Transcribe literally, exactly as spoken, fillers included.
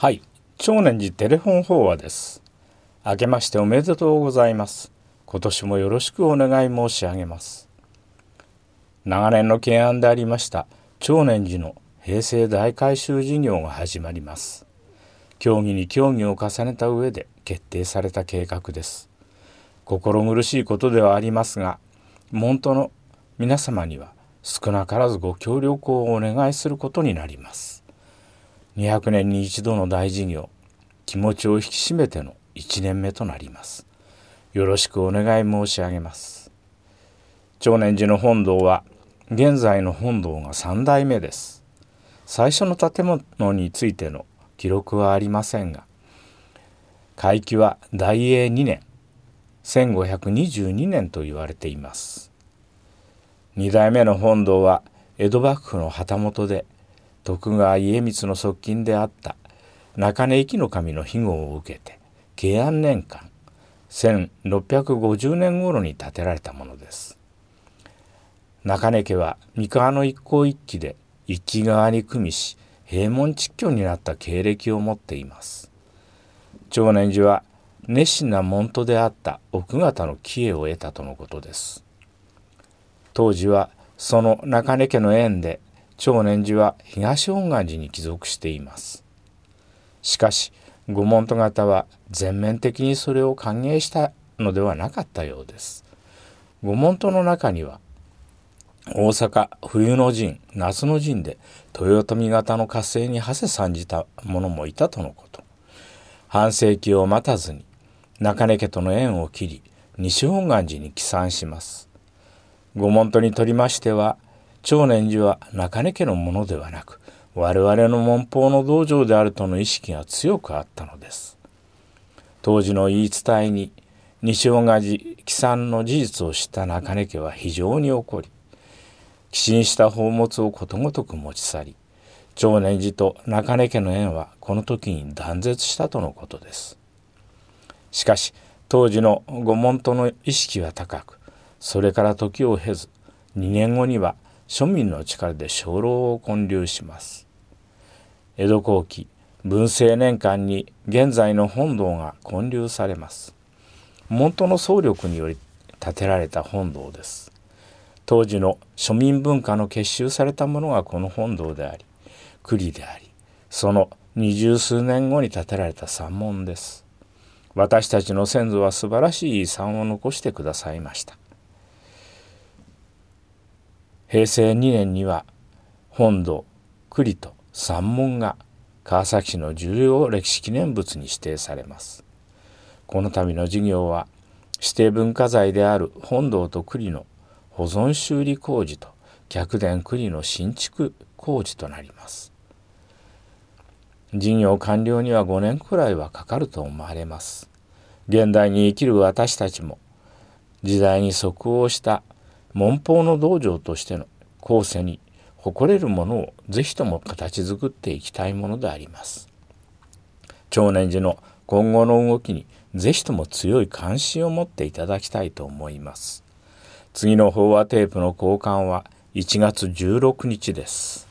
はい、長年寺テレフォン法話です。明けましておめでとうございます。今年もよろしくお願い申し上げます。長年の懸案でありました長年寺の平成大改修事業が始まります。協議に協議を重ねた上で決定された計画です。心苦しいことではありますが、門徒の皆様には少なからずご協力をお願いすることになります。にひゃくねんに一度の大事業、気持ちを引き締めてのいちねんめとなります。よろしくお願い申し上げます。長年寺の本堂は現在の本堂がさんだいめです。最初の建物についての記録はありませんが、開基は大永にねん、せんごひゃくにじゅうにねんと言われています。にだいめの本堂は江戸幕府の旗本で徳川家光の側近であった中根壱岐守の庇護を受けて慶安年間せんろっぴゃくごじゅうねん頃に建てられたものです。中根家は三河の一向一揆で一揆側に組みし閉門蟄居になった経歴を持っています。長年寺は熱心な門徒であった奥方の帰依を得たとのことです。当時はその中根家の縁で長年寺は東本願寺に帰属しています。しかしご門徒方は全面的にそれを歓迎したのではなかったようです。ご門徒の中には大阪冬の陣夏の陣で豊臣方の合戦に馳せ参じた者もいたとのこと。半世紀を待たずに中根家との縁を切り西本願寺に帰参します。ご門徒にとりましては長年寺は中根家のものではなく我々の門法の道場であるとの意識が強くあったのです。当時の言い伝えに西本願寺帰参の事実を知った中根家は非常に怒り、寄進した宝物をことごとく持ち去り、長年寺と中根家の縁はこの時に断絶したとのことです。しかし当時のご門徒の意識は高く、それから時を経ずにねんごには庶民の力で鐘楼を建立します。江戸後期文政年間に現在の本堂が建立されます。門徒の総力により建てられた本堂です。当時の庶民文化の結集されたものがこの本堂であり、庫であり、その二十数年後に建てられた山門です。私たちの先祖は素晴らしい遺産を残してくださいました。平成にねんには本堂、庫と山門が川崎市の重要歴史記念物に指定されます。この度の事業は指定文化財である本堂と庫の保存修理工事と客殿庫の新築工事となります。事業完了にはごねんくらいはかかると思われます。現代に生きる私たちも時代に即応した門法の道場としての後世に誇れるものをぜひとも形作っていきたいものであります。長年寺の今後の動きにぜひとも強い関心を持っていただきたいと思います。次の法話テープの交換はいちがつじゅうろくにちです。